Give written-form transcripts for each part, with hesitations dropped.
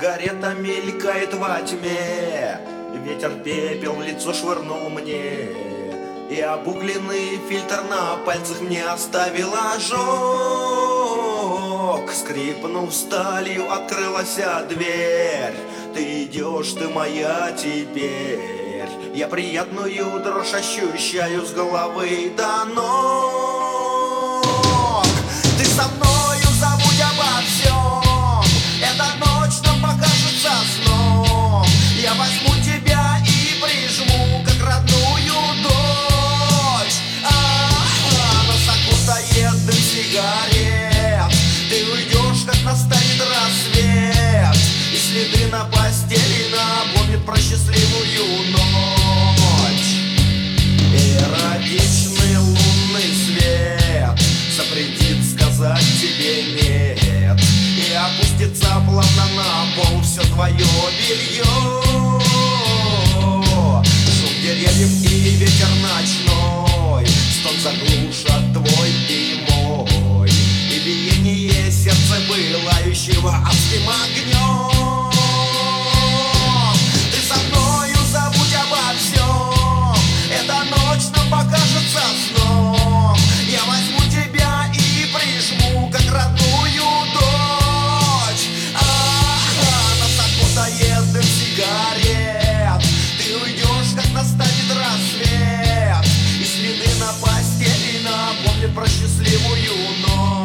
Сигарета мелькает во тьме, ветер пепел в лицо швырнул мне, и обугленный фильтр на пальцах мне оставил ожог. Скрипнув сталью, открылась дверь. Ты идешь, ты моя теперь. Я приятную дрожь ощущаю с головы до ног. Ты со мною, забудь обо всем. Эта ночь нам покажется сном. Я возьму тебя и прижму, как родную дочь. Нас окутает дым сигарет. Ты уйдешь, как настанет рассвет, и следы на постели напомнят про счастливую ночь. Эротичный лунный свет запретит сказать тебе нет, и опустится плавно на пол все твое белье. Шум деревьев и ветер ночной, стон заглушат твой и мой, и биение сердца пылающего адским огнем. Ты со мною, забудь обо всем. Эта ночь нам покажется сном. Я возьму тебя и прижму, как родную дочь. Нас окутает дым сигарет. Ты уйдешь, как настанет рассвет, и следы на постели напомнят про счастливую ночь.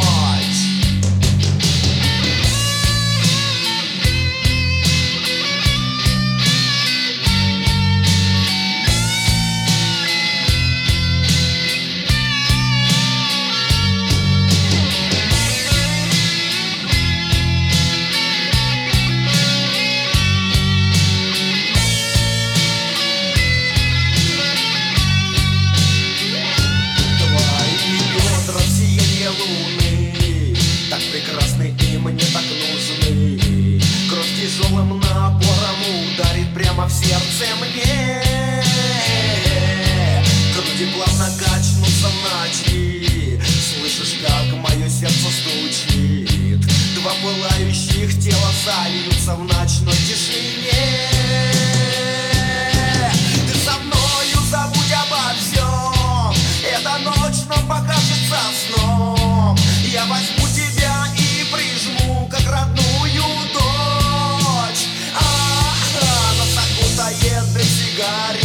Так прекрасны и мне так нужны. Кровь тяжелым напором ударит прямо в сердце мне. Груди плавно качнутся в ночи. Слышишь, как мое сердце стучит. Два пылающих тела сольются в ночной тишине. Ты со мною, забудь обо всем. Эта ночь нам покажется сном. Я возьму тебя и прижму, как родную дочь. Нас окутает дым сигарет.